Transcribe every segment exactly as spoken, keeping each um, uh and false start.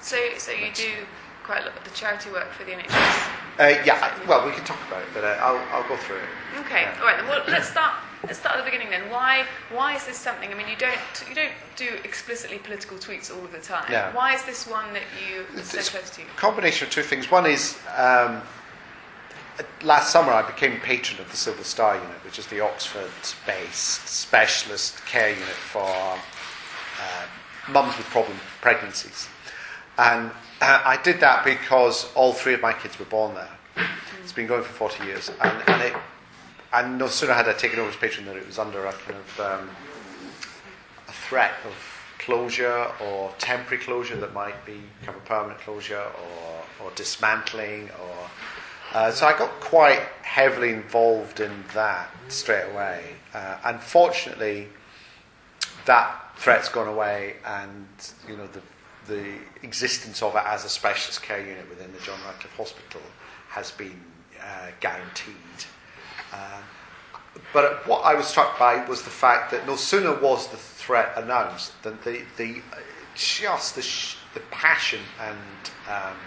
So, so you do quite a lot of the charity work for the N H S? Uh, yeah, well, we can talk about it, but uh, I'll, I'll go through it. Okay, Yeah. all right. Then. Well, let's start. Let's start at the beginning then. Why? Why is this something? I mean, you don't you don't do explicitly political tweets all of the time. Yeah. Why is this one that you It's so it's close to you? a combination of two things. One is um, last summer I became patron of the Silver Star Unit, which is the Oxford-based specialist care unit for uh, mums with problem pregnancies. And uh, I did that because all three of my kids were born there. It's been going for forty years, and, and it. And no sooner had I taken over as patron than it was under a kind of um, a threat of closure or temporary closure that might become a permanent closure, or, or dismantling. Or uh, so I got quite heavily involved in that straight away. Uh, unfortunately, that threat's gone away, and you know the the existence of it as a specialist care unit within the John Radcliffe Hospital has been uh, guaranteed. Uh, but what I was struck by was the fact that no sooner was the threat announced than the the just the sh- the passion and um,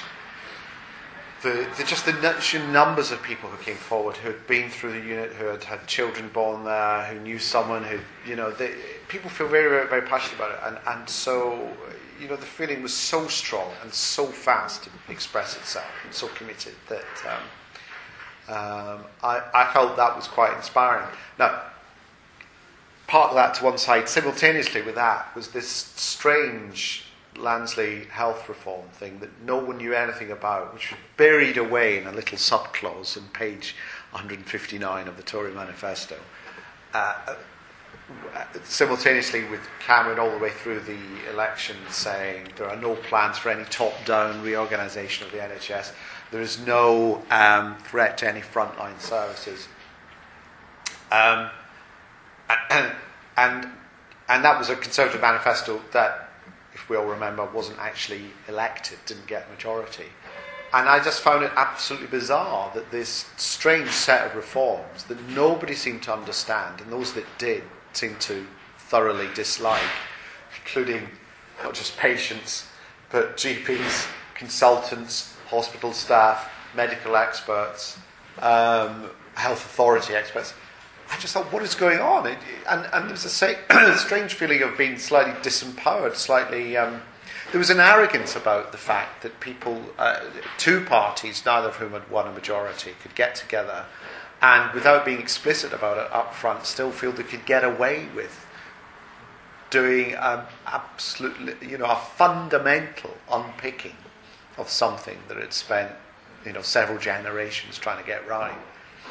the, the just the sheer numbers of people who came forward, who had been through the unit, who had had children born there, who knew someone who you know they, people feel very very very passionate about it, and and so you know the feeling was so strong and so fast to express itself and so committed that. Um, Um, I, I felt that was quite inspiring. Now, part of that to one side, simultaneously with that, was this strange Lansley health reform thing that no one knew anything about, which was buried away in a little subclause on page one fifty-nine of the Tory manifesto. Uh, simultaneously with Cameron all the way through the election saying there are no plans for any top-down reorganisation of the N H S. There is no um, threat to any frontline services. Um, and, and and that was a Conservative manifesto that, if we all remember, wasn't actually elected, didn't get a majority. And I just found it absolutely bizarre that this strange set of reforms that nobody seemed to understand, and those that did seemed to thoroughly dislike, including not just patients, but G Ps, consultants, hospital staff, medical experts, um, health authority experts. I just thought, what is going on? It, and, and there was a say, strange feeling of being slightly disempowered, slightly... Um, there was an arrogance about the fact that people, uh, two parties, neither of whom had won a majority, could get together and, without being explicit about it up front, still feel they could get away with doing um, absolutely, you know, a fundamental unpicking of something that had spent, you know, several generations trying to get right.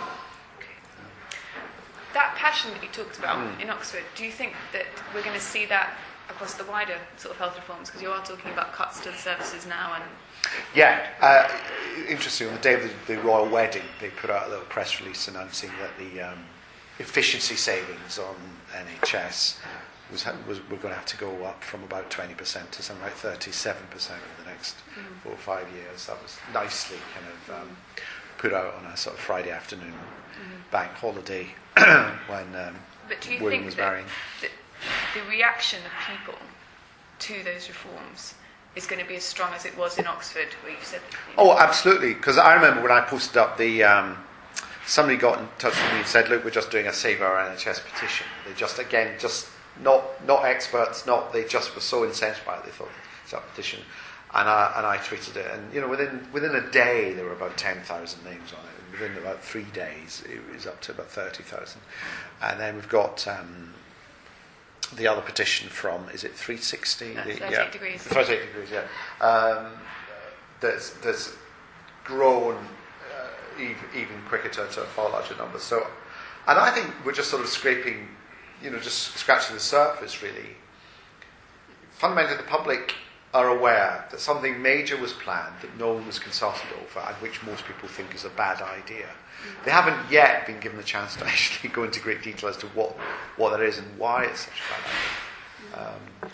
That passion that you talked about Mm. in Oxford, do you think that we're going to see that across the wider sort of health reforms? Because you are talking about cuts to the services now, and yeah, uh, interesting. On the day of the, the royal wedding, they put out a little press release announcing that the um, efficiency savings on N H S was, was we're going to have to go up from about twenty percent to something like thirty-seven percent over the next mm. four or five years. That was nicely kind of um, put out on a sort of Friday afternoon mm. bank holiday when um, but do you William think was that, marrying. that the reaction of people to those reforms is going to be as strong as it was in Oxford, where you said... You know, oh, absolutely. Because I remember when I posted up the... Um, somebody got in touch with me and said, look, we're just doing a Save Our N H S petition. They just, again, just... Not not experts, not they just were so incensed by it. They thought it's a petition, and I and I tweeted it, and you know within within a day there were about ten thousand names on it. And within about three days it was up to about thirty thousand, and then we've got um, the other petition from is it three sixty? No, the, thirty-eight yeah, degrees. thirty-eight degrees, yeah. Um, that's that's grown uh, even, even quicker to, to a far larger number. So, and I think we're just sort of scraping. You know, just scratching the surface, really. Fundamentally, the public are aware that something major was planned that no one was consulted over, and which most people think is a bad idea. Mm-hmm. They haven't yet been given the chance to actually go into great detail as to what, what that is and why it's such a bad idea. Um,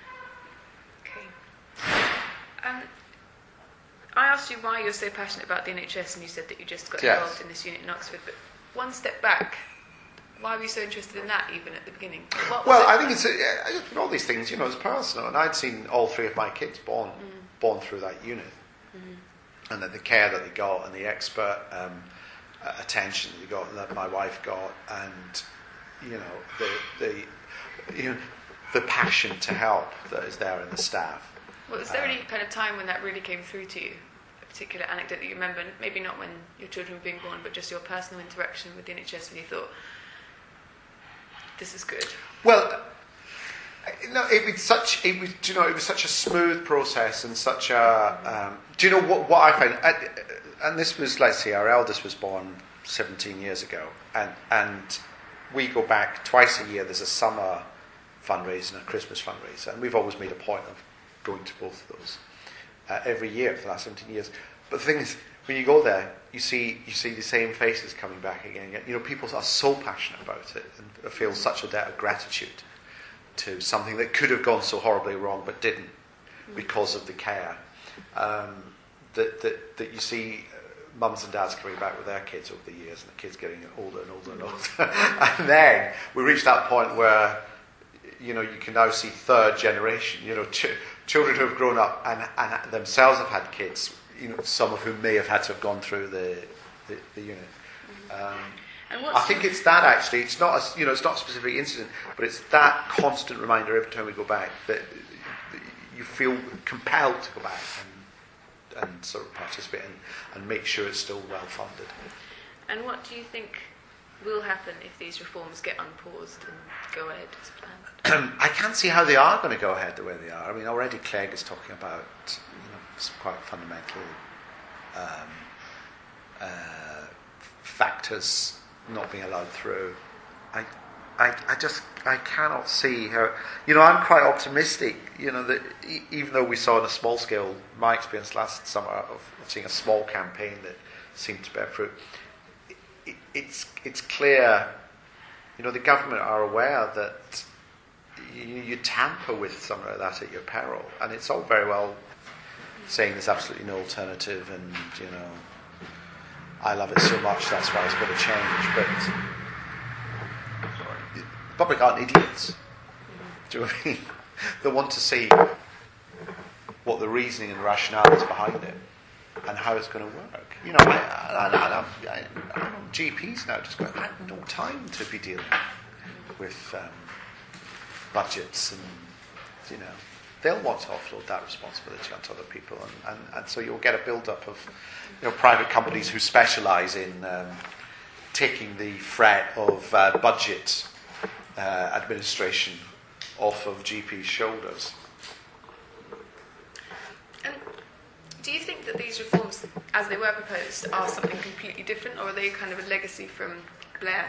okay. Um, I asked you why you're so passionate about the N H S, and you said that you just got yes. involved in this unit in Oxford. But one step back, why were you so interested in that even at the beginning? What was Well, it I like? think it's a, I just put all these things, you know, it's personal, and I'd seen all three of my kids born Mm. born through that unit, Mm-hmm. and then the care that they got, and the expert um, uh, attention that they got, and that my wife got, and you know the the you know, the passion to help that is there in the staff. Well, was there Um, any kind of time when that really came through to you? A particular anecdote that you remember, maybe not when your children were being born, but just your personal interaction with the N H S when you thought, this is good? Well, no, it was such. It was, do you know, it was such a smooth process and such a. Um, do you know what? What I found, and, and this was, let's say, our eldest was born seventeen years ago, and and we go back twice a year. There's a summer fundraiser and a Christmas fundraiser, and we've always made a point of going to both of those uh, every year for the last seventeen years. But the thing is, when you go there, you see you see the same faces coming back again and again. You know, people are so passionate about it and feel such a debt of gratitude to something that could have gone so horribly wrong but didn't because of the care. Um, that, that that you see uh, mums and dads coming back with their kids over the years, and the kids getting older and older and older. And then we reach that point where, you know, you can now see third generation, you know, ch- children who have grown up and, and themselves have had kids, you know, some of whom may have had to have gone through the, the, the unit. Um, And what's I think it's that actually. It's not a, you know, it's not a specific incident, but it's that constant reminder every time we go back that you feel compelled to go back and, and sort of participate and, and make sure it's still well funded. And what do you think will happen if these reforms get unpaused and go ahead as planned? I can't see how they are going to go ahead the way they are. I mean, already Clegg is talking about, you know, some quite fundamental um, uh, factors not being allowed through. I, I, I just, I cannot see how. You know, I'm quite optimistic. You know, that e- even though we saw on a small scale, my experience last summer of, of seeing a small campaign that seemed to bear fruit, it, it, it's it's clear. You know, the government are aware that you, you tamper with something like that at your peril, and it's all very well saying there's absolutely no alternative, and you know, I love it so much, that's why it's got to change. But the public aren't idiots. Do you know what I mean? They want to see what the reasoning and rationale is behind it and how it's going to work. You know, I, I, I, I, I'm on G Ps now just going, I have no time to be dealing with um, budgets, and, you know, they'll want to offload that responsibility onto other people, and, and, and so you'll get a build-up of, you know, private companies who specialise in um, taking the threat of uh, budget uh, administration off of G Ps' shoulders. And do you think that these reforms, as they were proposed, are something completely different, or are they kind of a legacy from Blair?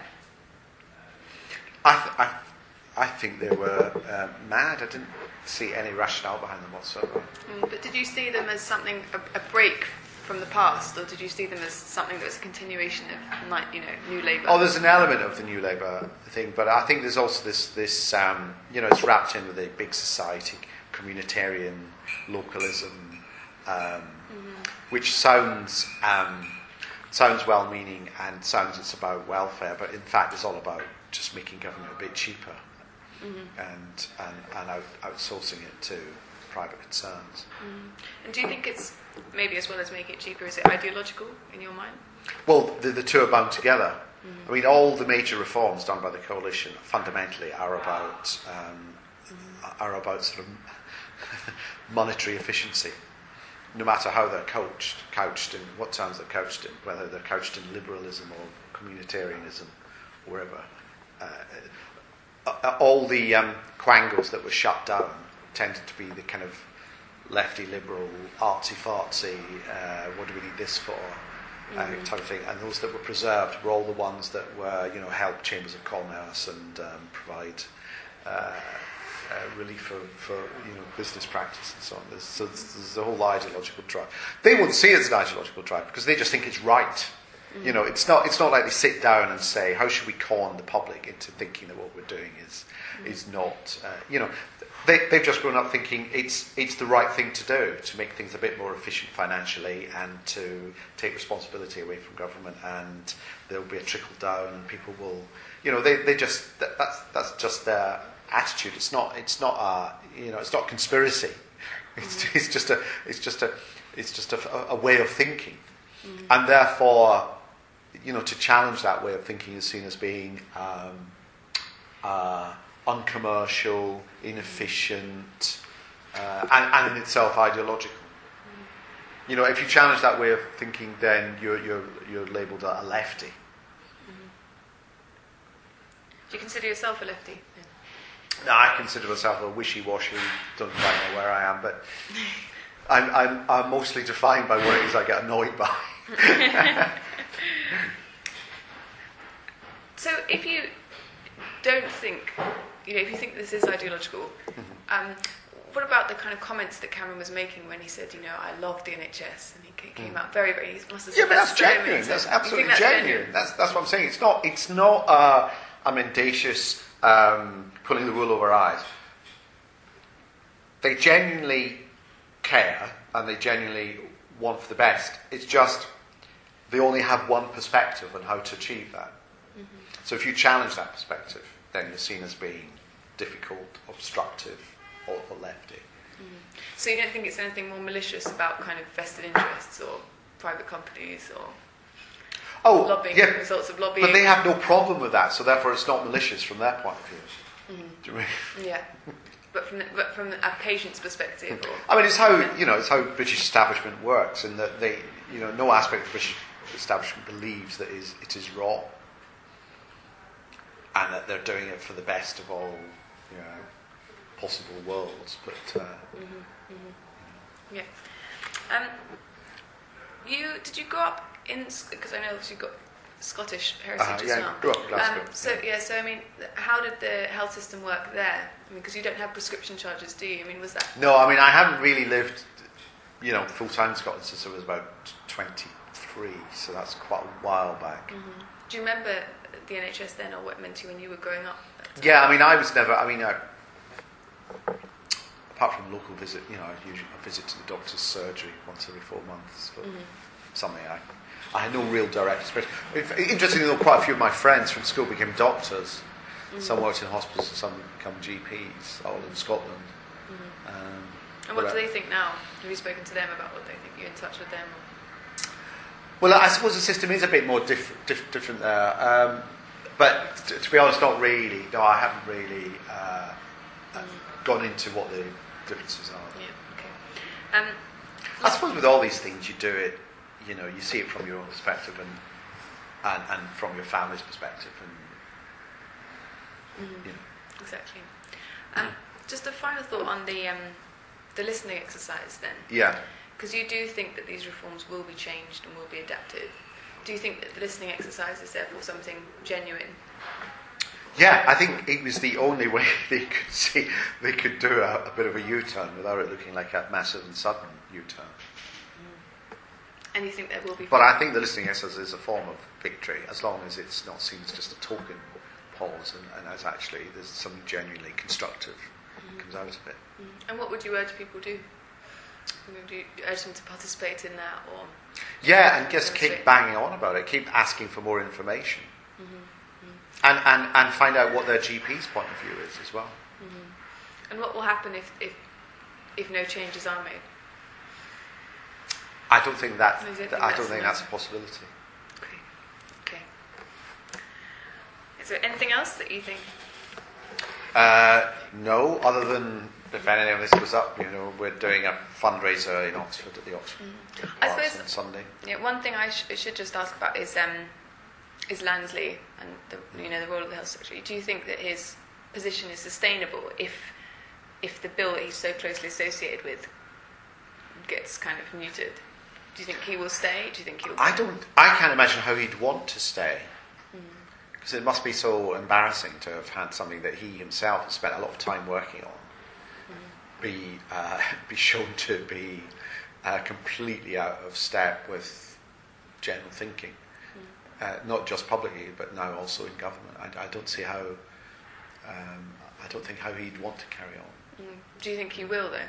I, th- I, I think they were uh, mad. I didn't see any rationale behind them whatsoever. Mm, but did you see them as something, a, a break from the past, or did you see them as something that was a continuation of, like, you know, New Labour? Oh, there's an element of the New Labour thing, but I think there's also this, this um, you know, it's wrapped in with a big society, communitarian localism, um, mm-hmm. which sounds um, sounds well-meaning and sounds it's about welfare, but in fact it's all about just making government a bit cheaper. Mm-hmm. and and, and out, outsourcing it to private concerns. Mm. And do you think it's, maybe as well as making it cheaper, is it ideological in your mind? Well, the, the two are bound together. Mm. I mean, all the major reforms done by the coalition fundamentally are about um, mm. are about sort of monetary efficiency, no matter how they're couched, couched in what terms they're couched in, whether they're couched in liberalism or communitarianism or wherever. Uh, Uh, all the um, quangles that were shut down tended to be the kind of lefty liberal artsy-fartsy, uh, what do we need this for, uh, mm-hmm. type of thing. And those that were preserved were all the ones that were, you know, help chambers of commerce and um, provide uh, uh, relief for, for, you know, business practice and so on. There's, so there's a whole ideological drive. They won't see it as an ideological drive because they just think it's right. You know, it's not. It's not like they sit down and say, "How should we con the public into thinking that what we're doing is mm. is not?" Uh, you know, they, they've just grown up thinking it's it's the right thing to do to make things a bit more efficient financially and to take responsibility away from government, and there will be a trickle down, and people will, you know, they, they just that, that's that's just their attitude. It's not it's not a you know it's not conspiracy. It's, mm. it's just a it's just a it's just a, a way of thinking, mm. and therefore, you know, to challenge that way of thinking is seen as being um, uh, uncommercial, inefficient, uh, and, and in itself ideological. Mm. You know, if you challenge that way of thinking, then you're you're you're labelled a lefty. Mm. Do you consider yourself a lefty? Yeah. No, I consider myself a wishy-washy. Don't quite know where I am, but I'm, I'm, I'm mostly defined by what it is I get annoyed by. So, if you don't think, you know, if you think this is ideological, mm-hmm. um, what about the kind of comments that Cameron was making when he said, you know, I love the N H S, and he came mm. out very, very. He must have said yeah, but that's, that's genuine. amazing. That's absolutely that's genuine. genuine. That's that's what I'm saying. It's not. It's not uh, a mendacious um, pulling the wool over our eyes. They genuinely care and they genuinely want for the best. It's just they only have one perspective on how to achieve that. Mm-hmm. So if you challenge that perspective, then you're seen as being difficult, obstructive, or, or lefty. Mm-hmm. So you don't think it's anything more malicious about kind of vested interests or private companies or oh, lobbying, yeah, results of lobbying? But they have no problem with that, so therefore it's not malicious from their point of view. Mm-hmm. Do you mean? Yeah. But from the, but from a patient's perspective, or I mean, it's how you know, it's how British establishment works, in that they, you know, no aspect of the British establishment believes that is it is wrong, and that they're doing it for the best of all, you know, possible worlds. But uh, mm-hmm, mm-hmm. yeah, um, you did you grow up in? Because I know you got Scottish heritage uh, as yeah, well. grew up in Glasgow. Um, so yeah. yeah, so I mean, how did the health system work there? I mean, because you don't have prescription charges, do you? I mean, was that? No, I mean, I haven't really lived, you know, full time in Scotland since I was about twenty-three, so that's quite a while back. Mm-hmm. Do you remember the N H S then, or what it meant to you when you were growing up? Yeah, I mean, I was never. I mean, I, apart from local visit, you know, I usually I visit to the doctor's surgery once every four months for mm-hmm. something. I, I had no real direct experience. Interestingly, though, quite a few of my friends from school became doctors. Mm-hmm. Some worked in hospitals, and some become G Ps, all in Scotland. Mm-hmm. Um, and what do they think now? Have you spoken to them about what they think? You're in touch with them? Or? Well, I suppose the system is a bit more diff- diff- different there. Um, but t- to be honest, not really. No, I haven't really uh, mm-hmm. gone into what the differences are. Yeah, okay. Um, I suppose with all these things, you do it, you know, you see it from your own perspective and and, and from your family's perspective. and Mm-hmm. Yeah. Exactly. Um, just a final thought on the um, the listening exercise then. Yeah. Because you do think that these reforms will be changed and will be adapted. Do you think that the listening exercise is therefore something genuine? Yeah, I think it was the only way they could see they could do a, a bit of a U-turn without it looking like a massive and sudden U-turn. Mm. And you think there will be? But I think the listening exercise is a form of victory, as long as it's not seen as just a token pause, and, and as actually there's something genuinely constructive mm-hmm. comes out of it. Mm-hmm. And what would you urge people to do? Would you urge them to participate in that, or? Yeah, and just keep banging on about it. Keep asking for more information, mm-hmm. Mm-hmm. and and and find out what their G P's point of view is as well. Mm-hmm. And what will happen if if if no changes are made? I don't think that. I don't think, I that's, don't think no. that's a possibility. Okay. Okay. Is there anything else that you think? Uh, no, other than if any of this goes up, you know, we're doing a fundraiser in Oxford at the Oxford mm. I suppose on Sunday. Yeah, one thing I sh- should just ask about is um, is Lansley and the, you know, the role of the Health Secretary. Do you think that his position is sustainable if if the bill that he's so closely associated with gets kind of muted? Do you think he will stay? Do you think he will? I don't. I can't imagine how he'd want to stay. Because it must be so embarrassing to have had something that he himself has spent a lot of time working on mm. be uh, be shown to be uh, completely out of step with general thinking, mm. uh, not just publicly but now also in government. I, I don't see how. Um, I don't think how he'd want to carry on. Mm. Do you think he will though?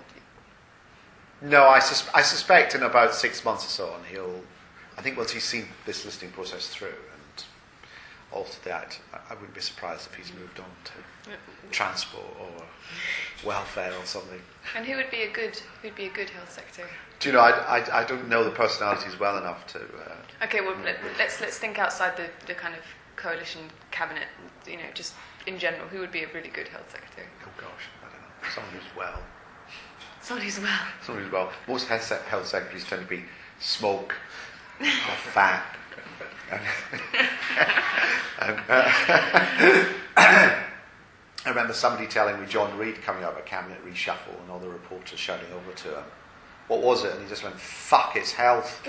No, I, sus- I suspect in about six months or so on he'll. I think once he's seen this listening process through, and alter the Act, I wouldn't be surprised if he's moved on to transport or welfare or something. And who would be a good who'd be a good health secretary? Do you know? I, I, I don't know the personalities well enough to. Uh, okay, well let, let's let's think outside the, the kind of coalition cabinet. You know, just in general, who would be a really good health secretary? Oh gosh, I don't know. Someone who's well. Someone who's well. Someone who's well. Most health, sec- health secretaries tend to be smoke or fat. and, and, uh, I remember somebody telling me John Reid coming out of a cabinet reshuffle and all the reporters shouting over to him, "What was it?" And he just went, "Fuck, it's health."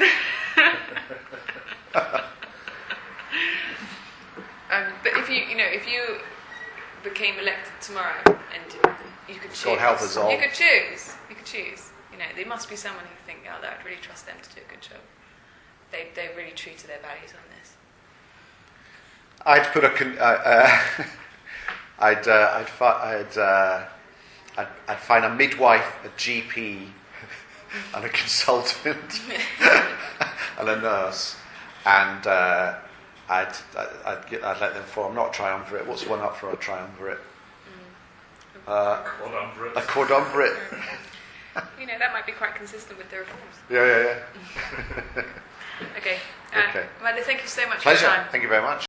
um, but if you, you know, if you became elected tomorrow and you could choose, called health is all. you could choose, you could choose. You know, there must be someone who think, oh, that I'd really trust them to do a good job. They they're really true to their values on this. I'd put a. Con- uh, uh, I'd uh, I'd, fi- I'd, uh, I'd I'd find a midwife, a G P, and a consultant, and a nurse, and uh, I'd I'd, get, I'd let them form not a triumvirate. What's one up for a triumvirate? Mm. Uh, quadumvirate. A quadumvirate. You know, that might be quite consistent with the reforms. Yeah, yeah, yeah. Okay. Uh, okay. Amanda, thank you so much Pleasure. for your time. Thank you very much.